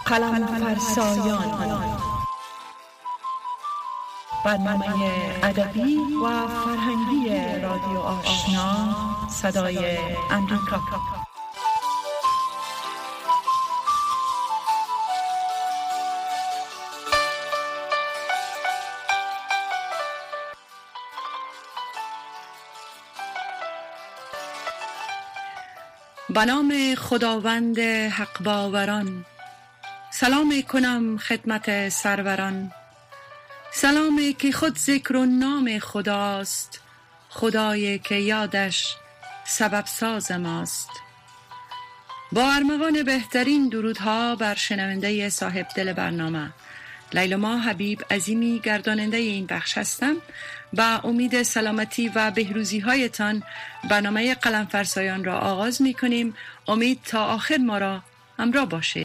قلم‌فرسایان، برنامه ادبی و فرهنگی رادیو آشنا صدای امریکا. به نام خداوند حق باوران، سلام کنم خدمت سروران. سلامی که خود ذکر و نام خداست، خدایی که یادش سبب ساز ماست. با ارمغان بهترین درودها بر شنونده صاحب دل برنامه، لیلما حبیب عظیمی گرداننده این بخش هستم. با امید سلامتی و بهروزی هایتان برنامه قلم فرسایان را آغاز می کنیم. امید تا آخر ما را همراه باشید.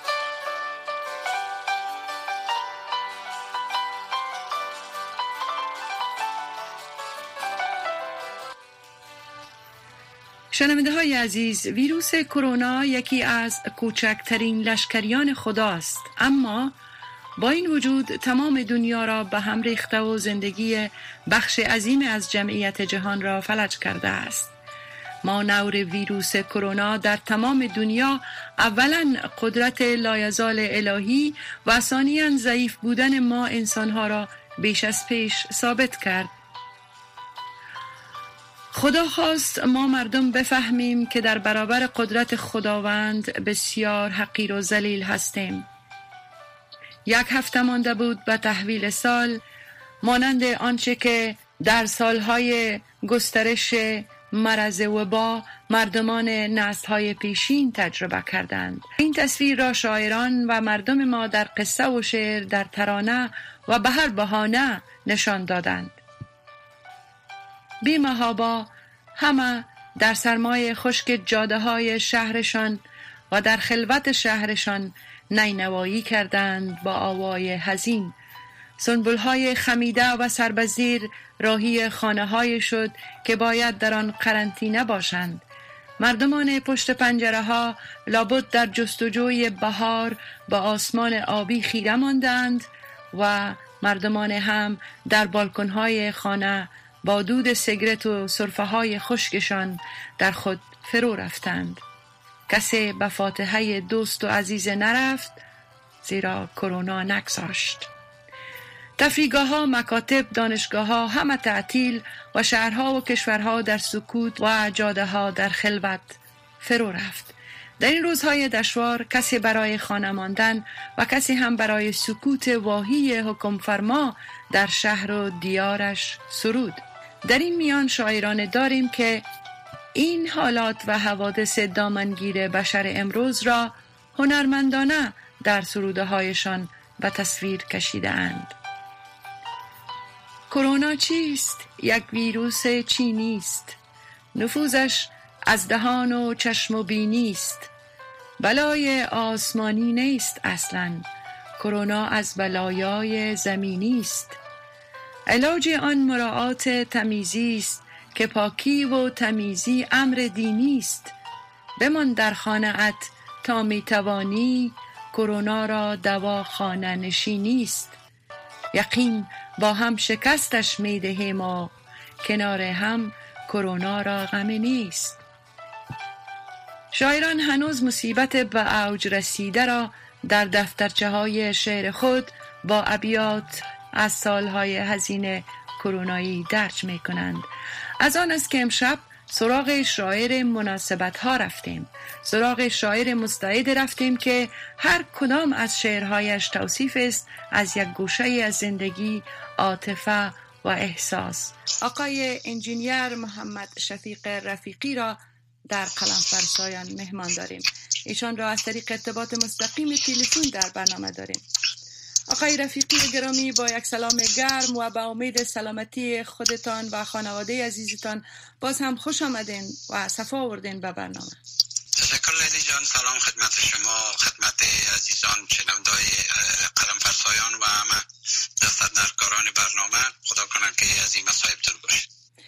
شنونده های عزیز، ویروس کرونا یکی از کوچکترین لشکریان خداست، اما با این وجود تمام دنیا را به هم ریخته و زندگی بخش عظیم از جمعیت جهان را فلج کرده است. مانور ویروس کرونا در تمام دنیا اولا قدرت لایزال الهی و ثانیاً ضعیف بودن ما انسانها را بیش از پیش ثابت کرد. خدا خواست ما مردم بفهمیم که در برابر قدرت خداوند بسیار حقیر و ذلیل هستیم. 1 هفته مانده بود به تحویل سال، مانند آنچه که در سالهای گسترش مرض وبا مردمان نسل‌های پیشین تجربه کردند. این تصویر را شاعران و مردم ما در قصه و شعر، در ترانه و به هر بهانه نشان دادند. بی محابا همه در سرمای خشک جاده های شهرشان و در خلوت شهرشان نینوایی کردند با آوای حزین. سنبول‌های خمیده و سربزیر راهی خانه‌های شد که باید در آن قرنطینه باشند. مردمان پشت پنجره‌ها لابد در جستجوی بهار با آسمان آبی خیره ماندند و مردمان هم در بالکن‌های خانه با دود سیگرت و سرفه‌های خشکشان در خود فرو رفتند. کسی به فاتحه دوست و عزیز نرفت، زیرا کرونا نگذاشت. تفریحگاه‌ها، مکاتب، دانشگاه‌ها همه تعطیل و شهرها و کشورها در سکوت و جاده‌ها در خلوت فرو رفت. در این روزهای دشوار کسی برای خانه ماندن و کسی هم برای سکوت واهی حکم فرما در شهر و دیارش سرود. در این میان شاعران داریم که این حالات و حوادث دامنگیر بشر امروز را هنرمندانه در سروده هایشان به تصویر کشیده اند. کرونا چیست؟ یک ویروس چینی است. نفوذش از دهان و چشم و بینی است. بلای آسمانی نیست اصلاً. کرونا از بلایای زمینی است. علاج آن مراعات تمیزی است که پاکی و تمیزی امر دینی است. بمان در خانه‌ات تا میتوانی، کرونا را دوا خانه نشینی است. یقین با هم شکستش میدهیم و کنار هم کرونا را غمی نیست. شاعران هنوز مصیبت به اوج رسیده را در دفترچه های شعر خود با ابیات از سالهای حزین کرونایی درج می کنند. از آن است که امشب سراغ شاعر مناسبت ها رفتیم، سراغ شاعر مستعد رفتیم که هر کدام از شعرهایش توصیف است از یک گوشه از زندگی، عاطفه و احساس. آقای انجینیر محمد شفیق رفیقی را در قلم فرسایان مهمان داریم. ایشان را از طریق ارتباط مستقیم تلفن در برنامه داریم. آقای رفیقی گرامی، با یک سلام گرم و به امید سلامتی خودتان و خانواده عزیزتان باز هم خوش آمدین و صفا آوردین به برنامه. تشکر لیلی جان. سلام خدمت شما، خدمت عزیزان شنوندای قلم فرسایان و همه دستندرکاران برنامه. خدا کنم که از این مصائب دور باشید.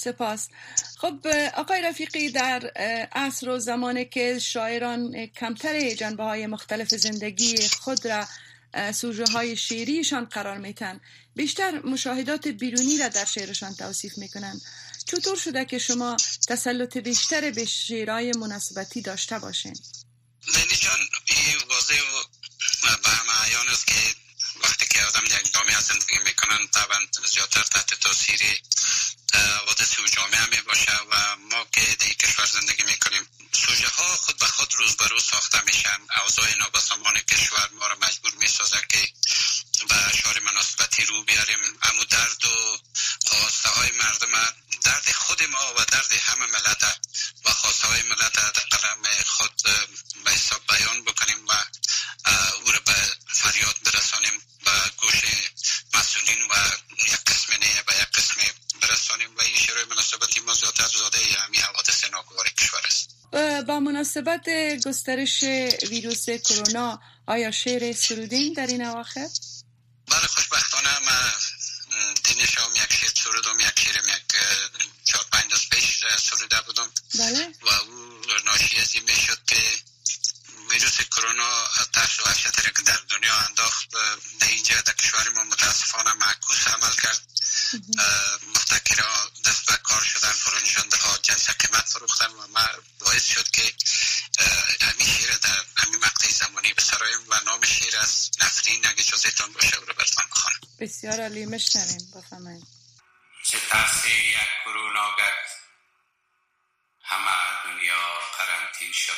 سپاس. خب آقای رفیقی، در عصر و زمانی که شاعران کمتر جنبه های مختلف زندگی خود را سوژه های شعریشان قرار میتن، بیشتر مشاهدات بیرونی را در شعرشان توصیف میکنن. چطور شده که شما تسلط بیشتر به شعرهای مناسبتی داشته باشین؟ لینی جان، این واضح و به همه عیان است که وقتی که آدم یک جامعه زندگی میکنن طبعا زیادتر تحت تاثیر حوادث و جامعه می باشه و ما که در کشور زندگی میکنیم سوژه ها خود به خود روز به روز ساخته میشن. اوضاع نابسامان کشور ما را مجبور میسازه که به شعر مناسبتی رو بیاریم. اما درد و خواسته های مردم، درد خود ما و درد همه ملت و خواسته های ملت در قلم خود به حساب بیان بکنیم و او را به فریاد برسانیم به گوش مسئولین و یک قسم نه به یک قسم برسانیم و این شعر مناسبتی ما زاده همین حوادث ناگوار کشور است. با مناسبت گسترش ویروس کرونا آیا شعر سرودین در این اواخر؟ بله، خوشبختانه من دین شام یک شعر سرودم، یک شعرم یک 4-5 روز پیش سروده بودم. بله. و او ناشی از این میشد که ویروس کرونا ترس و وحشت را که در دنیا انداخت در اینجا در کشور ما متاسفانه معکوس عمل کرد. مبتکران دست به کار شدن، فروشنده ها جنس قیمت فروختن و ما باعث شد که همین شعر در همین مقطع زمانی بسرایم و نام شعر از نفرین اگه اجازهتان باشه او را براتان بخوانم. بسیار عالی، میشنویم، بفرمایید. چه ترس یک کرونا گرد، همه دنیا قرنطین شد.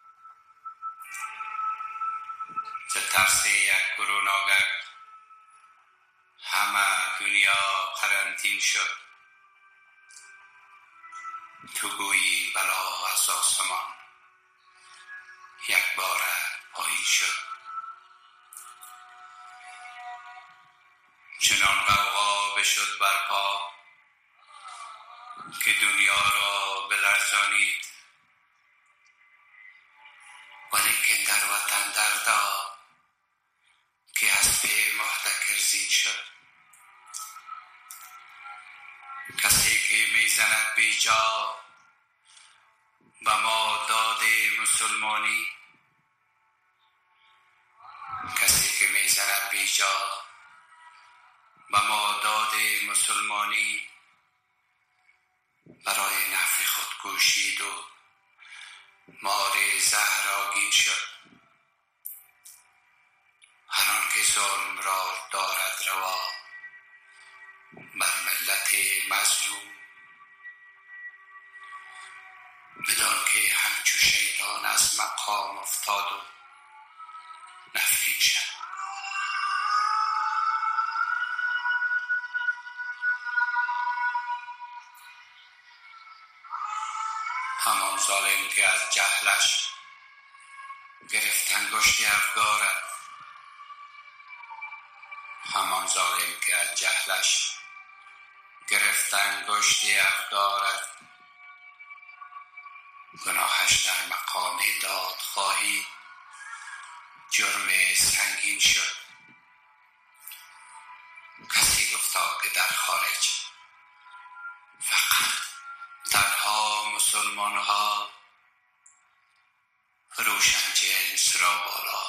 چه ترس یک کرونا گرد، همه دنیا قرنطین شد. تو گویی بلا از آسمان یک بار پایین شد. چنان غوغا بشد برپا که دنیا را بلرزانید، ولیکن در وطن دردا که اسب محتکر زین شد. کسی که میزند بیجا به ما داد مسلمانی، کسی که میزند بیجا به ما داد مسلمانی، برای نفع خود کوشید و مار زهرآگین شد. هر آن که ظلم را دارد روا بر ملت مظلوم، بدان که همچو شیطان از مقام افتاد و نفرین شد. همان ظالم که از جهلش گرفت انگشت افگارت، همان ظالم که از جهلش گرفت انگشت افگارت، گناهش در مقام دادخواهی جرم سنگین شد. کسی گفتا که در خارج فقط تنها مسلمان ها روشن جنس را بالا،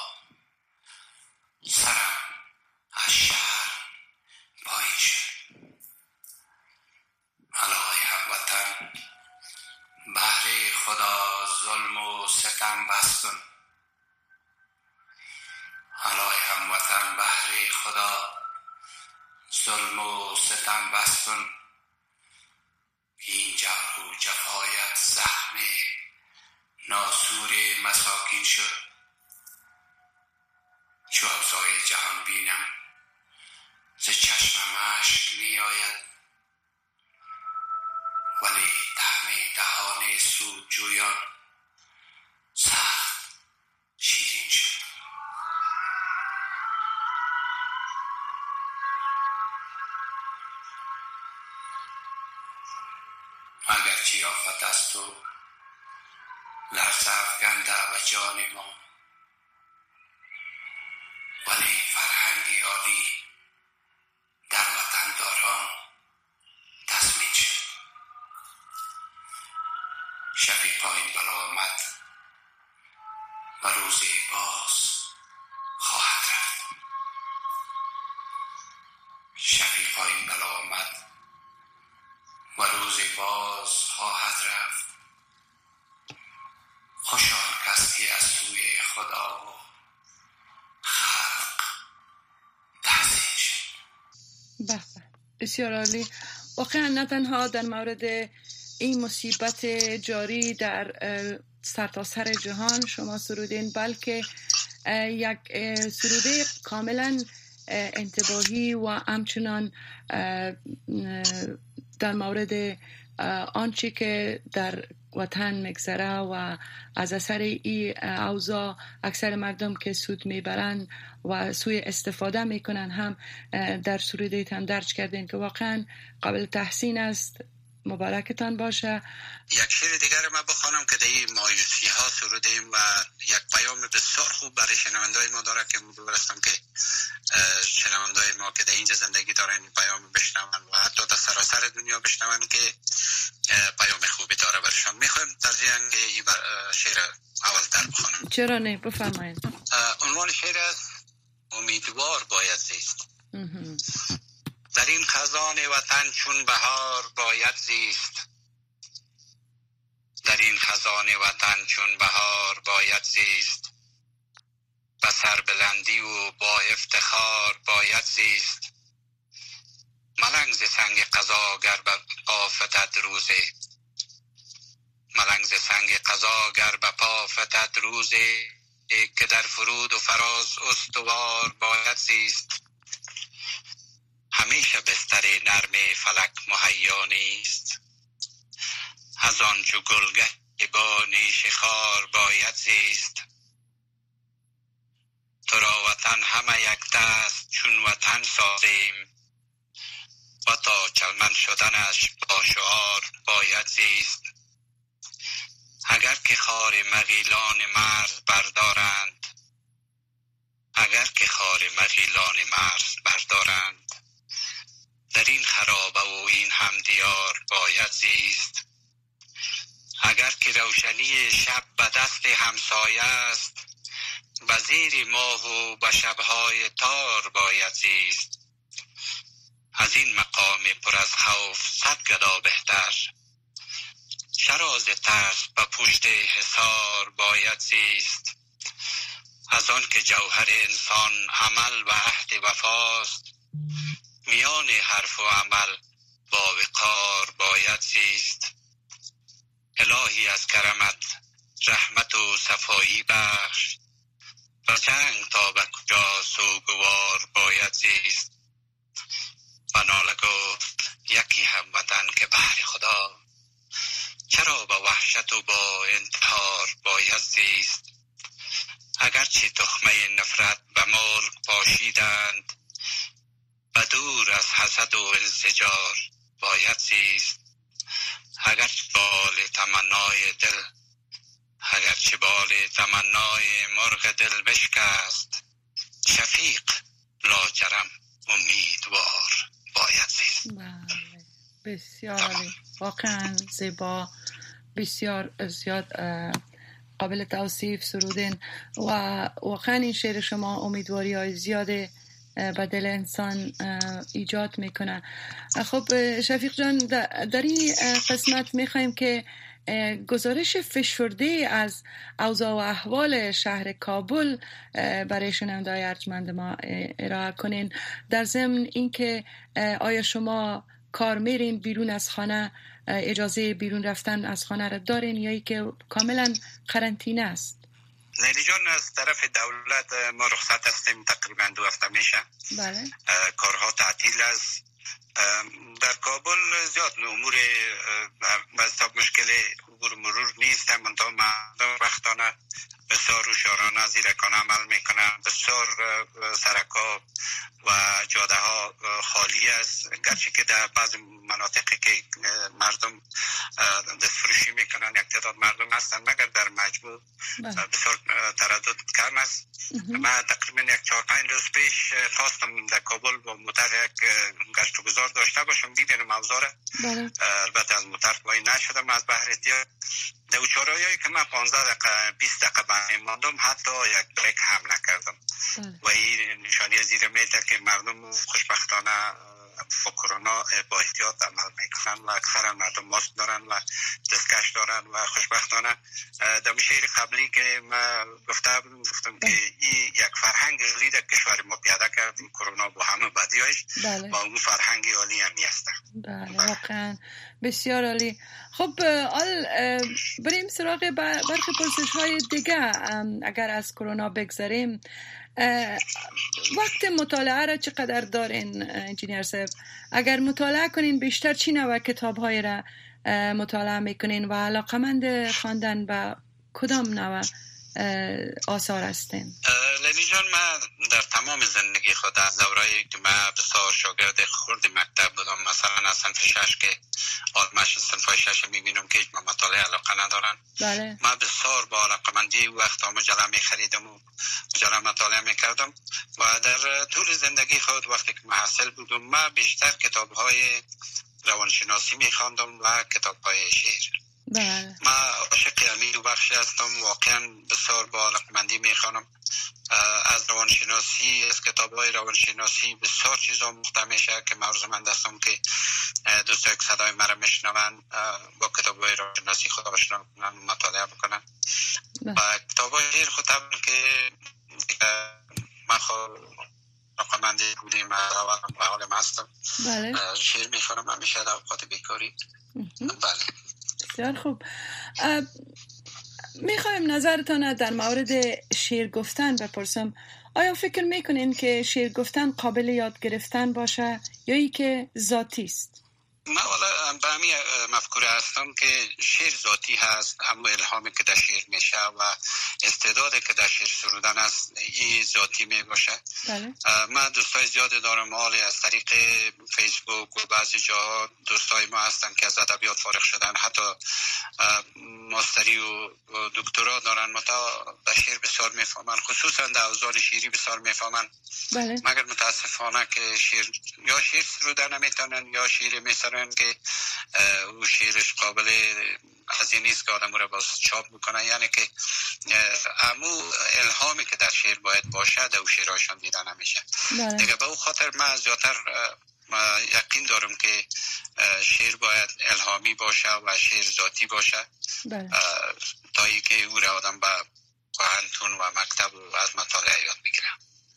سرم از شهر پایین شد. الهی هموطن بهر خدا ظلم و ستم بس کن. الهی هموطن بهر خدا ظلم و ستم بس کن. این جبر و جفایت زخم ناسور مساکین شد. چو ابزای جهان بینم ز چشمم اشک می آید، ولی طعم دهان سود جویان سخت شیرین شد. اگرچه آفت است و لرز افکنده به جان ما، ولی فرهنگ عالی در وطنداران تضمین شد. شبی پایین برآمد و روزی باز خواهد رفت. شبی پایین برآمد و روزی باز خواهد رفت. خوش آن کس که از سوی خدا و خلق تحسین شد. بسیار عالی. واقعا نه تنها در مورد این مصیبت جاری در سرتاسر جهان شما سرودین، بلکه یک سروده کاملا انتباهی و همچنان در مورد آنچه که در وطن میگذره و از اثر این اوضاع اکثر مردم که سود میبرن و سوی استفاده میکنن هم در سرودیت هم درج کردین که واقعا قابل تحسین است. مبارکتان باشه. یک شعر دیگر ما بخوانم که در این مایوسی ها سرودیم و یک پیام بسیار خوب برای شنوندای ما داره که مدورستم که شنوندای ما که در اینجا زندگی دارن این پیام بشنون و حتی در سراسر دنیا بشنون که پیام خوبی داره برشان. میخوایم ترجیحاً که این شعر اولتر بخوانم. چرا نه؟ بفرمایید. عنوان شعر است امیدوار باید زیست. در این خزان وطن چون بهار باید زیست. در این خزان وطن چون بهار باید زیست. به سربلندی و با افتخار باید زیست. ملنگ ز سنگ قضا گر به پا فتد روزی. ملنگ ز سنگ قضا گر به پا فتد روزی که در فرود و فراز استوار باید زیست. همیشه بستر نرم فلک مهیا نیست. از آن چو گلگه با نیش خار باید زیست. تو را وطن همه یک دست چون وطن سازیم و تا چلمن شدنش با شعار باید زیست. اگر که خار مغیلان مرز بردارند، اگر که خار مغیلان مرز بردارند، در این خرابه و این هم دیار باید زیست. اگر که روشنی شب به دست همسایه است، به زیر ماه و به شبهای تار باید زیست. از این مقام پر از خوف 100 گدا بهتر، شراز ترس به پشت حصار باید زیست. از آن که جوهر انسان عمل و عهد وفاست، میان حرف و عمل با وقار باید زیست. الهی از کرمت رحمت و صفایی بخش، و جنگ تا به کجا سوگوار باید زیست. و ناله گفت یکی هموطن که بهر خدا، چرا با وحشت و با انتحار باید زیست. اگرچه تخمه نفرت به ملک پاشیدند، و دور از حسد و انزجار باید زیست. اگرچه بال تمنای مرغ دل بشکست، شفیق لاجرم امیدوار باید زیست. بسیار عالی، واقعا زیبا، بسیار زیاد قابل توصیف سرودین و واقعا این شعر شما امیدواری های زیاده به دل انسان ایجاد میکنه. خب شفیق جان، در این قسمت میخوایم که گزارش فشرده از اوضاع و احوال شهر کابل برای شنونده‌های ارجمند ما ارائه کنین. در ضمن اینکه آیا شما کار میرین بیرون از خانه، اجازه بیرون رفتن از خانه را دارین یا ای که کاملا قرنطینه است؟ لیلی جان، از طرف دولت ما رخصت هستیم، تقریبا 2 هفته میشه. بله. کارها تعطیل است. در کابل زیاد امور بسیار مشکل عبور مرور نیست، منتها مردم وقتانه بسیار هوشیارانه زیرکانه عمل میکنن. بسیار سرکا و جاده ها خالی است، گرچه که در بعض مناطقی که مردم دستفروشی میکنن، یک تعداد مردم هستن، مگر در مجموع بسیار تردد کم است. من تقریبا یک 4-5 روز پیش خواستم در کابل با موتر یک گشت و گذار داشته باشم، ببینم اوضاع. البته از موتر پایین نشدم از بهر احتیاط. در چهارراهی که من 15 دقیقه 20 دقیقه باندې ماندم، حتی یک بریک هم نکردم. و این نشانی از این میده که مردم خوشبختانه با کرونا با احتیاط عمل میکنن و اکثر مردم ماسک دارن و دستکش دارن و خوشبختانه در شهر قبلی که ما گفتم که این یک فرهنگ عالی در کشور ما پیاده کردیم، کرونا با همه بدیاش و اون فرهنگ عالی هم هست. بله واقعا بسیار عالی. خب بریم سراغ برخی پرسش های دیگه. اگر از کرونا بگذاریم، وقت مطالعه را چقدر دارین انجینیر صاحب؟ اگر مطالعه کنین بیشتر چی نوع کتاب های را مطالعه میکنین و علاقمند خواندن به کدام نوع آثار هستین؟ لیلی جان، من در تمام زندگی خود از دوره‌ای که من بسیار شاگرد خرد مکتب بودم، مثلا از صنف 6 که آدمش صنف 6 میبینم که هیچ مطالعه علاقه ندارن. بله. من بسیار با علاقمندی وقتا مجله میخریدم و مجله مطالعه میکردم و در طول زندگی خود وقتی که محصل بودم من بیشتر کتاب‌های روانشناسی میخواندم و کتاب‌های شعر. بله. من عاشق امیر بخشی هستم، واقعا بسیار با علاقمندی میخوانم. از روانشناسی، از کتاب‌های روانشناسی بسیار چیزا مخته میشه که عرضمند هستم که دوستان که صدای مرا میشنون با کتاب‌های روانشناسی خود آشنا کنن، مطالعه بکنن. و کتاب‌های شعر خود طبعا که من علاقمند بودیم و حالم هستم. بله. شعر میخوانم همیشه در اوقات بیکاری. بله. بسیار خوب. میخوایم نظرتان در مورد شعر گفتن بپرسم. آیا فکر میکنین که شعر گفتن قابل یاد گرفتن باشه یا ای که ذاتی است؟ من والا به همین مفکوره هستم که شعر ذاتی هست، همون الهامی که در شعر میشه و استعدادی که در شعر سرودن است این ذاتی می باشه. بله. من دوستای زیاد دارم، حالی از طریق فیسبوک و بعضی جاها دوستای ما هستن که از ادبیات فارغ شدن، حتی ماستری و دکترا دارن، در شعر بسیار میفهمن، خصوصا در اوزان شعری بسیار میفهمن. بله. مگر متاسفانه که یا شعر سرودن نمیتونن یا شعر میسرن که او شعرش قابل هزینه نیست که آدم رو باز چاپ میکنن، یعنی که امو الهامی که در شعر باید باشه در او شعرهاشان دیده نمیشه. دیگه به او خاطر من زیادتر یقین دارم که شعر باید الهامی باشه و شعر ذاتی باشه. تا ای که او را آدم به پوهنتون و مکتب و از مطالعه یاد بگیره.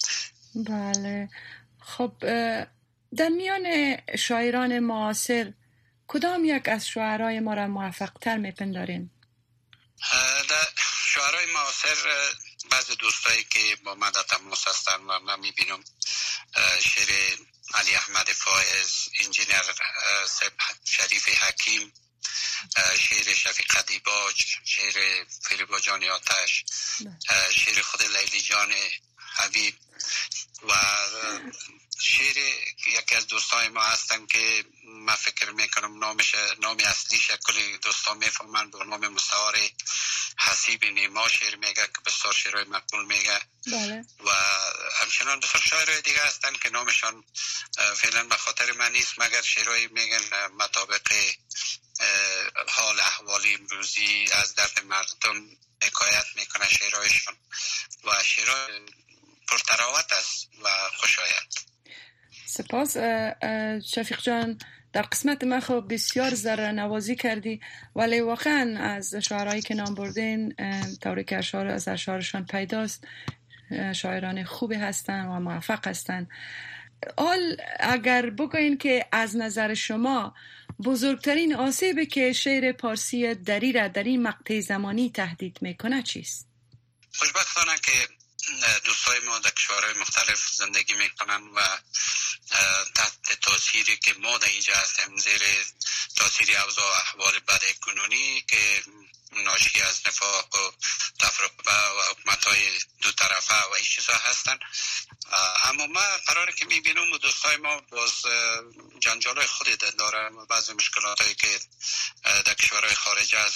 بله. خب در میان شاعران معاصر کدام یک از شاعرای ما را موفق تر میپندارین؟ در شاعرای معاصر بعضی دوستایی که با من در تماس هستن و من میبینم شعر علی احمد فائز، انجینیر شریف حکیم، شعر شفیق دیباج، شعر فریبا جان آتش، شعر خود لیلی جان حبیب و شعر یکی از دوستای ما هستن که من فکر میکنم نام اصلیش کلی دوستا میفهمن، به نام مستعار حسیب نیما شعر میگه که بسیار شعرهای مقبول میگه. بله. و همچنان بسیار شاعرهای دیگه هستن که نامشان فعلا به خاطر من نیست، مگر شعرهایی میگن مطابق حال احوال امروزی، از درد مردم حکایت میکنن شعرهایشان و شعرهای پرتراوت است و خوشایند. سپاس شفیق جان، در قسمت من خب بسیار ذره نوازی کردی، ولی واقعا از شاعرایی که نام بردین طوری که از اشعارشان پیداست شاعران خوبی هستن و موفق هستن. حال اگر بگوین که از نظر شما بزرگترین آسیبی که شعر پارسی دری را در این مقطع زمانی تهدید میکنه چیست؟ خوشبختانه که دوستای ما در کشورهای مختلف زندگی میکنن و تحت تاثیری که ما در اینجا هستیم، زیر تاثیر اوضاع احوال بد کنونی که ناشی از نفاق و تفرقه و حکومت‌های دو طرفه و این چیزا هستن. اما ما قراره که میبینم دوستای ما باز جنجالای خودی دارن و بعضی مشکلاتایی که در کشورهای خارج از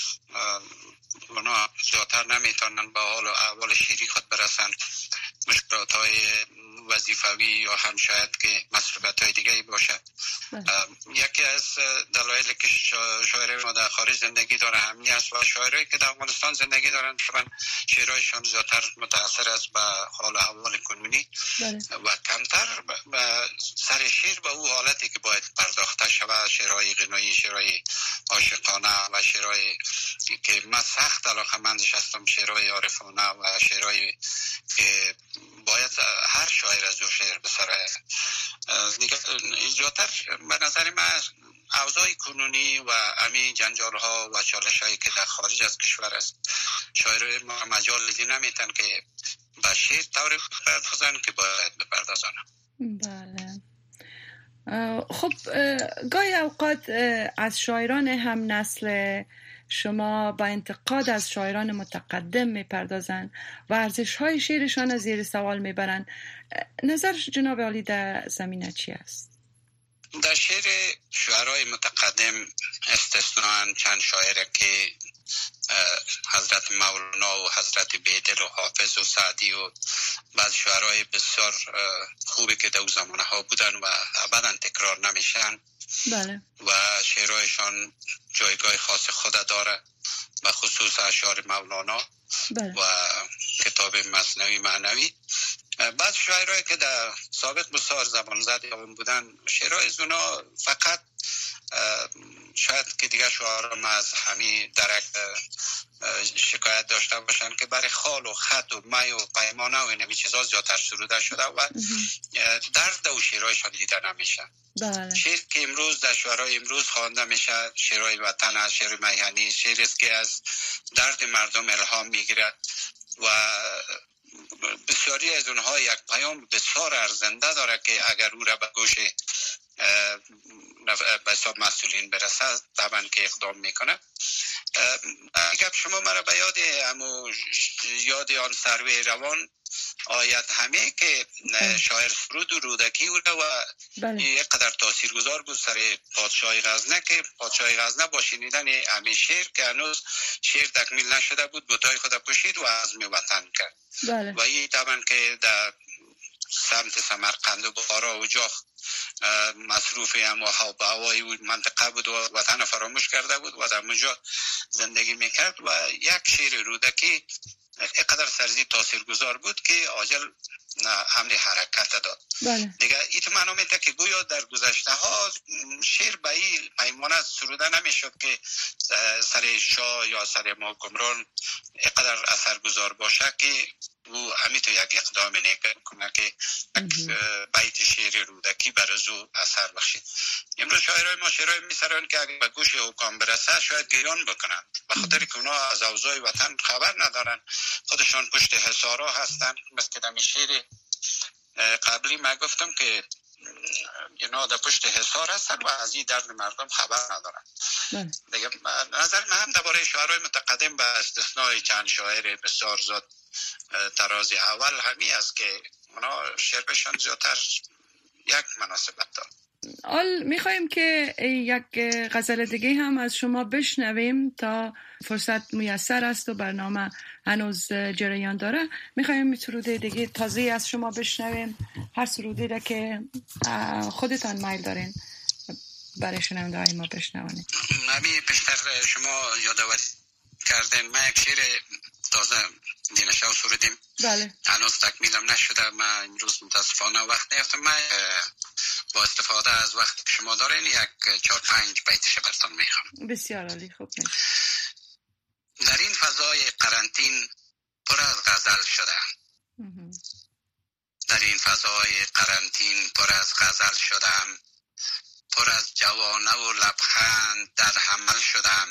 اونا زیادتر نمیتونن به حال و احوال شیری خود برسن، مشکلات‌های وظیفوی یا هم شاید که مسئولیت‌های دیگری باشه. یکی از دلایلی که شاعرای ما در خارج زندگی دارن همین است و شاعرایی که در افغانستان زندگی دارن طبعا شعرهایشان زیادتر متأثر است به حال و احوال کنونی و کمتر به سر شعر به او حالتی که باید پرداخته شود، شعرهای غنایی، شعرهای عاشقانه و شعرهای که من سخت علاقه‌مندش هستم، شعرهای عارفانه و شعرهای که باید هر شاعر از او شعر بسره. زیادتر به نظر من اوضاع کنونی و همین جنجال ها و چالش هایی که در خارج از کشور است شاعر ما مجال دیدی نمیتن که به شعر طوری بپردازن که باید بپردازن. بله. خب گاهی اوقات از شاعران هم نسل شما با انتقاد از شاعران متقدم میپردازن و ارزش‌های شعرشان از زیر سوال میبرن. نظر جناب عالی در زمینه چی است؟ در شعر شاعرای متقدم استثناء چند شاعر که حضرت مولانا و حضرت بیدل و حافظ و سعدی و بعض شاعرای بسیار خوبی که در زمانه ها بودن و ابدا تکرار نمیشن. بله. و شعرهایشان جایگاه خاص خود داره، به خصوص اشعار مولانا. بله. و کتاب مثنوی معنوی. بعض شاعرایی که در سابق بسیار زبان زدی بودن شعرهای زونا فقط شاید که دیگه شعرها از همین درک شکایت داشته باشن که برای خال و خط و می و پیمانه و اینمی چیزا زیادتر سروده شده و درد و شعرهایشان دیده نمیشه. بله. شعر که امروز در شعرهای امروز خوانده میشه شعرهای وطن است، شعر میهنی، شعری است که از درد مردم الهام میگیره و بسیاری از اونها یک پیام بسیار ارزنده داره که اگر او را به گوش به حساب مسئولین برسه طبعا که اقدام میکنه. اگر شما مرا به یاد آن سروی روان آیت همه که شاعر سرود و رودکی و یک قدر تاثیرگذار بود سر پادشاه غزنه که پادشاه غزنه با شنیدن همین شعر که هنوز شعر تکمیل نشده بود بتای خود پوشید و عزم وطن کرد. بله. و این طبعا که در سمت سمرقند و بخارا و جاخ مصروف هم و هوای منطقه بود و وطن فراموش کرده بود و در اونجا زندگی میکرد و یک شعر رودکی اینقدر سرزی تاثیرگذار بود که عاجل امر حرکت داد. بله. دیگه ایت معلوم میده که گویا در گذشته ها شعر به این پیمانه سروده نمیشد که سر شاه یا سر محکمران اینقدر اثرگذار باشه که او همیتو یک اقدام نکنه که بیت شعر رودکی برازو اثر بخشید. امروز شاعرای ما شعرهای میسرن که اگر به گوش حکام برسه شاید گریان بکنن به خاطر که اونا از اوضاع وطن خبر ندارن، خودشان پشت حصارها هستن. مثل دمی شعر قبلی من گفتم که اینا در پشت حصار هستن و از این درد مردم خبر ندارن. دیگه نظر من هم درباره شاعرای متقدم به استثنای چند شاعر بسیار زاد تراز اول همی است که اونا شعرشان زیادتر یک مناسبت دارد. حال میخوایم که یک غزل دیگه هم از شما بشنویم تا فرصت میسر است و برنامه هنوز جریان داره. میخوایم سروده دیگه تازه از شما بشنویم، هر سرودی را که خودتان میل دارین برای شنونده های ما بشنوانید. نمی پیشتر شما یادآوری کردین من یک شعر تازه دینشاو سرودیم. بله. هنوز تکمیلم نشده. من امروز متاسفانه وقت نیفتم. من با استفاده از وقت شما دارین یک 4-5 بیتش براتون میخوام. بسیار عالی. خوب میشه. در این فضای قرنطین پر از غزل شده. در این فضای قرنطین پر از غزل شدم، پر از جوانه و لبخند در حمل شدم.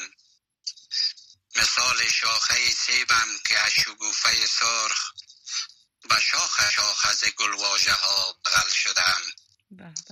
مثال شاخه سیبم که از شگوفه سرخ به شاخ از گلواژه ها بغل شدم.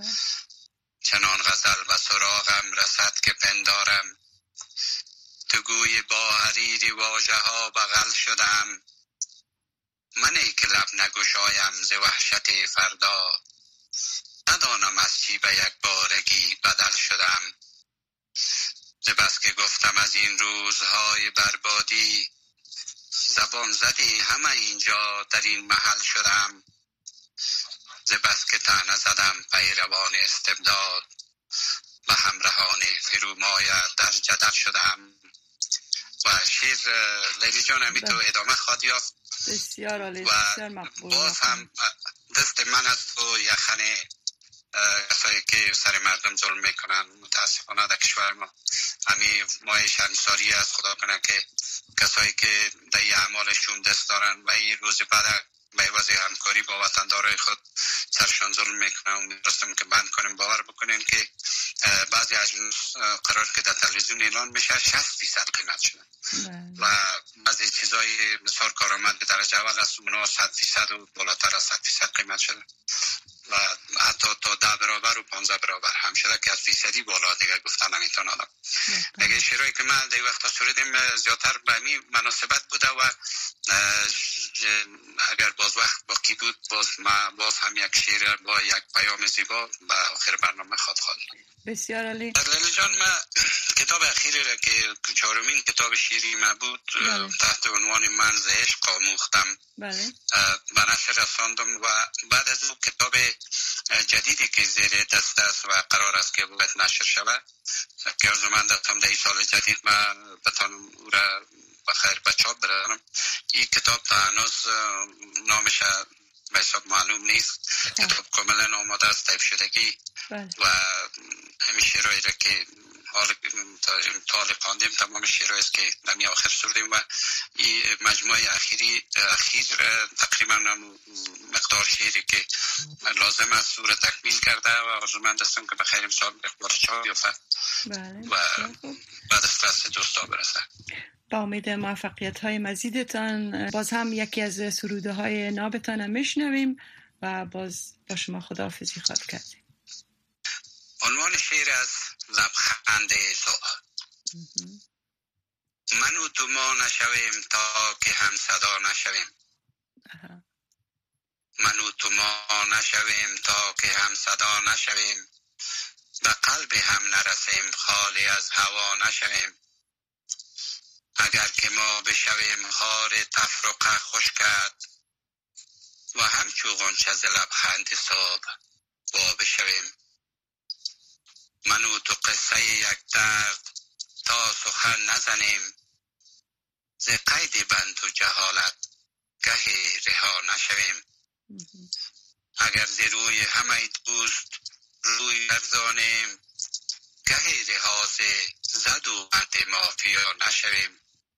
چنان غزل و سراغم رسد که پندارم تو گفتگوی با حریر واژه ها بغل شدم. منی که لب نگشایم ز وحشت فردا، ندانم از چی به یک بارگی بدل شدم. ز بس که گفتم از این روزهای بربادی، زبان زدی همه اینجا در این محل شدم. ز بس که طعنه زدم پیروان استبداد، و همراهان فرومایه در جدل شدم. و شیر لیلی جان همی تو ادامه خواهد یافت. بسیار عالی، و بسیار مقبول. باز هم دست من از تو یخنه کسایی که سر مردم ظلم میکنن متاسفانه در کشور ما همین ماه شرمساری از خدا کنه که کسایی که در این اعمالشون دست دارن و این روز بعد به وضع همکاری با وطندارای خود سرشان ظلم میکنن. امیدوارم که بند کنیم، باور بکنیم که بعضی اجناس قرار که در تلویزیون اعلان میشه 60% قیمت شدن و بعضی چیزای بسیار کارآمد به درجه اول است اونها 100% و بالاتر از 100% قیمت شدن و حتی تا 10 برابر و 15 برابر هم شده که از فیصدی بالا دیگه گفتن نمیتون آدم. دیگه شیرایی که من در وقتا سوریدیم زیادتر به می مناسبت بوده و اگر باز وقت باقی بود باز هم یک شعر با یک پیام زیبا به آخر برنامه خواهد. بسیار عالی. لیلی جان، من کتاب اخیری را که 4مین کتاب شیری ما بود تحت عنوان من ز عشق آموختم به نشر رساندم و بعد از اون کتاب جدیدی که زیر دست است و قرار است که باید نشر شود که ارزومند هستم در این سال جدید من بتانم او را بخیر به چاپ برارم. این کتاب هنوز نامش به حساب معلوم نیست. کتاب کاملا آماده است، تایپ شدگی و همین شعرهایی را که حال خواندیم تمام شعرهایی است که نمی آخر سردیم و این مجموعه اخیر تقریبا مقدار شعری که لازم است او را تکمیل کرده و ارزومند هستم که بخیر امسال اخبار چاپ بیفته و بعد از دست دوستا برسه. با امید موفقیت های مزیدتان باز هم یکی از سروده های نابتان میشنویم و باز با شما خداحافظی خواهد کردیم. عنوان شعر از لبخند صبح. من و تو ما نشویم تا که هم صدا نشویم. من و تو ما نشویم تا که هم صدا نشویم. به قلب هم نرسیم خالی از هوا نشویم. اگر که ما بشویم خار تفرقه خوش کرد و همچو غنچه ز لبخند صبح وا بشویم. من و تو قصه یک درد تا سخن نزنیم. ز قید بند و جهالت گهی رها نشویم. اگر ز روی همه دوست روی گردانیم. گهی رها ز زد و بند مافیا نشویم.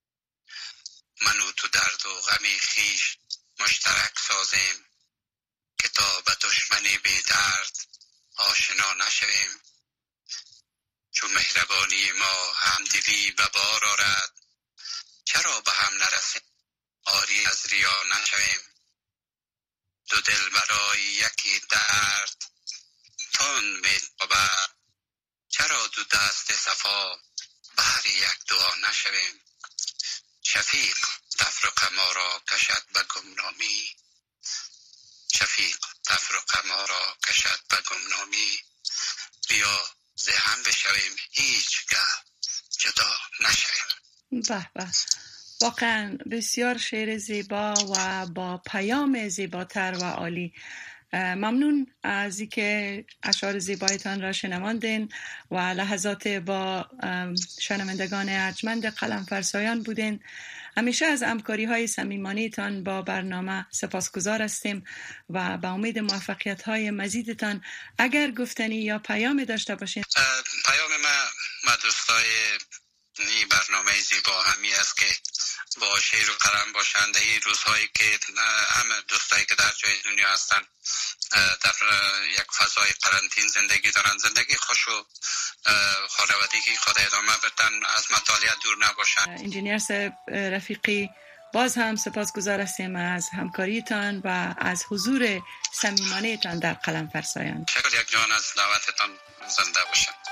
من و تو درد و غمی خویش مشترک سازیم که تا به دشمنی بی درد آشنا نشویم. چون مهربانی ما همدلی به بار آرد. چرا به هم نرسیم آری از ریا نشویم. دو دل برای یکی درد تند می‌تابد. چرا دو دست صفا بهر یک دعا نشویم. شفیق تفرق ما را کشد به گمنامی. شفیق تفرق ما را کشد به گمنامی. بیا ز هم بشویم هیچگه جدا نشویم. به به، واقعا بسیار شعر زیبا و با پیام زیباتر و عالی. ممنون از اینکه اشعار زیبایتان را شنواندین و لحظات با شنوندگان ارجمند قلم فرسایان بودین. همیشه از همکاری های صمیمانه‌تان با برنامه سپاسگزار هستیم و با امید موفقیت های مزیدتان. اگر گفتنی یا پیام داشته باشین. پیام ما دوستای این برنامه زیبا همی است که با شعر و قلم باشند. این روزهایی که همه دوستایی که در جای دنیا هستن در یک فضای قرنطین زندگی دارن، زندگی خوش و خانوادگی خود ادامه بدن، از مطالعه دور نباشن. انجینیر صاحب رفیقی، باز هم سپاسگزار هستیم از همکاریتان و از حضور صمیمانه‌تان در قلم فرسایان. شکر یک جان از دعوتتان. زنده باشن.